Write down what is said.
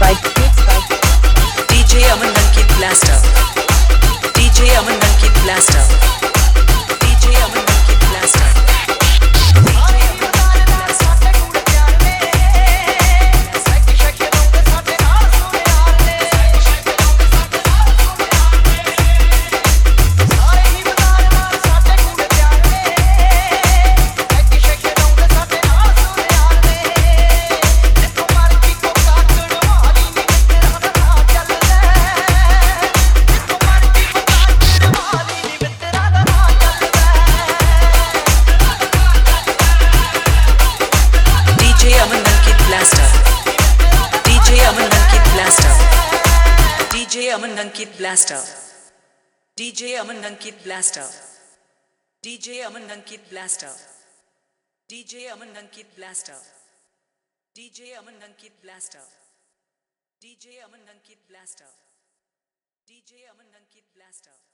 DJ Aman Ankit Blaster. DJ Aman Ankit Blaster. DJ Aman Ankit Blaster. DJ Aman Ankit Blaster. DJ Aman Ankit Blaster. DJ Aman Ankit Blaster. DJ Aman Ankit Blaster. DJ Aman Ankit Blaster. DJ Aman Ankit Blaster. DJ Aman Ankit Blaster. DJ Aman Ankit Blaster. DJ Aman Ankit Blaster.